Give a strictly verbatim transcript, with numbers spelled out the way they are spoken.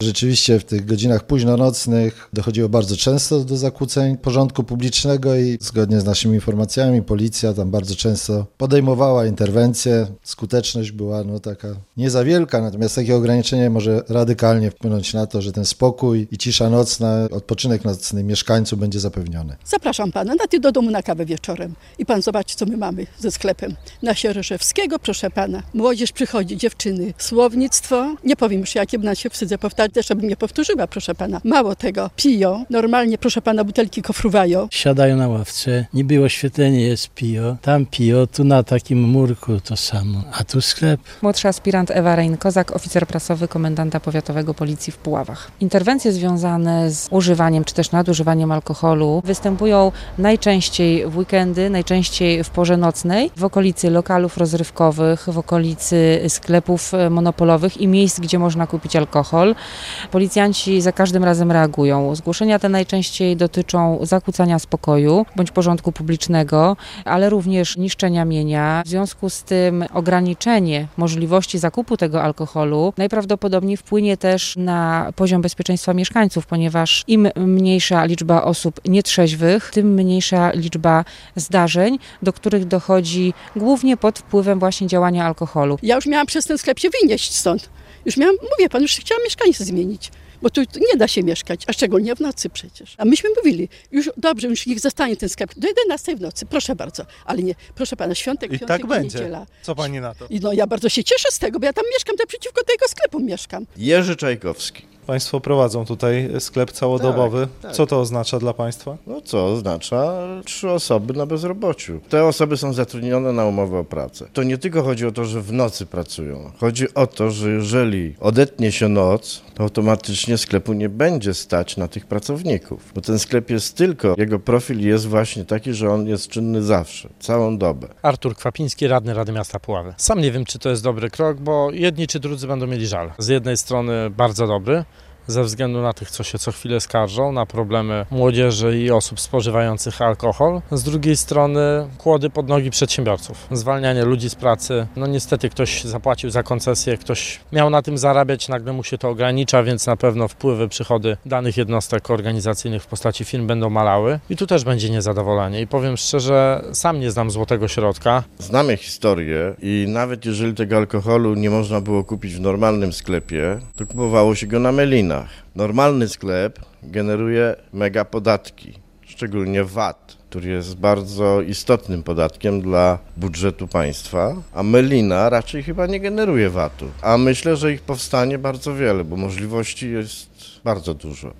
Rzeczywiście w tych godzinach późnonocnych dochodziło bardzo często do zakłóceń porządku publicznego i zgodnie z naszymi informacjami policja tam bardzo często podejmowała interwencje. Skuteczność była no taka nie za wielka, natomiast takie ograniczenie może radykalnie wpłynąć na to, że ten spokój i cisza nocna, odpoczynek nocny mieszkańców będzie zapewniony. Zapraszam pana na ty do domu na kawę wieczorem i pan zobaczy, co my mamy ze sklepem. Na Sieryszewskiego, proszę pana. Młodzież przychodzi, dziewczyny, słownictwo. Nie powiem już, jakie na się wstydzę powtarzać, też abym nie powtórzyła, proszę pana. Mało tego, piją. Normalnie, proszę pana, butelki kofruwają. Siadają na ławce, niby oświetlenie jest, piją. Tam piją, tu na takim murku to samo. A tu sklep. Młodszy aspirant Ewa Rein-Kozak, oficer prasowy komendanta powiatowego policji w Puławach. Interwencje związane z używaniem czy też nadużywaniem alkoholu występują najczęściej w weekendy, najczęściej w porze nocnej, w okolicy lokalów rozrywkowych, w okolicy sklepów monopolowych i miejsc, gdzie można kupić alkohol. Policjanci za każdym razem reagują. Zgłoszenia te najczęściej dotyczą zakłócania spokoju bądź porządku publicznego, ale również niszczenia mienia. W związku z tym ograniczenie możliwości zakupu tego alkoholu najprawdopodobniej wpłynie też na poziom bezpieczeństwa mieszkańców, ponieważ im mniejsza liczba osób nietrzeźwych, tym mniejsza liczba zdarzeń, do których dochodzi głównie pod wpływem właśnie działania alkoholu. Ja już miałam przez ten sklep się wynieść stąd. Już miałam, mówię pan, już chciałam mieszkańców zmienić. Bo tu nie da się mieszkać, a szczególnie w nocy przecież. A myśmy mówili, już dobrze, już niech zostanie ten sklep do jedenastej w nocy, proszę bardzo. Ale nie, proszę pana, świątek, I piątek, tak będzie. niedziela. Co pani na to? I no ja bardzo się cieszę z tego, bo ja tam mieszkam, naprzeciwko tego sklepu mieszkam. Jerzy Czajkowski. Państwo prowadzą tutaj sklep całodobowy. Tak, tak. Co to oznacza dla państwa? No co oznacza trzy osoby na bezrobociu. Te osoby są zatrudnione na umowę o pracę. To nie tylko chodzi o to, że w nocy pracują. Chodzi o to, że jeżeli odetnie się noc, to automatycznie sklepu nie będzie stać na tych pracowników. Bo ten sklep jest tylko, jego profil jest właśnie taki, że on jest czynny zawsze, całą dobę. Artur Kwapiński, radny Rady Miasta Puławy. Sam nie wiem, czy to jest dobry krok, bo jedni czy drudzy będą mieli żal. Z jednej strony bardzo dobry, ze względu na tych, co się co chwilę skarżą, na problemy młodzieży i osób spożywających alkohol. Z drugiej strony kłody pod nogi przedsiębiorców. Zwalnianie ludzi z pracy. No niestety ktoś zapłacił za koncesję, ktoś miał na tym zarabiać, nagle mu się to ogranicza, więc na pewno wpływy, przychody danych jednostek organizacyjnych w postaci firm będą malały. I tu też będzie niezadowolenie. I powiem szczerze, sam nie znam złotego środka. Znamy historię i nawet jeżeli tego alkoholu nie można było kupić w normalnym sklepie, to kupowało się go na melinach. Normalny sklep generuje mega podatki, szczególnie V A T, który jest bardzo istotnym podatkiem dla budżetu państwa, a melina raczej chyba nie generuje V A T-u. A myślę, że ich powstanie bardzo wiele, bo możliwości jest bardzo dużo.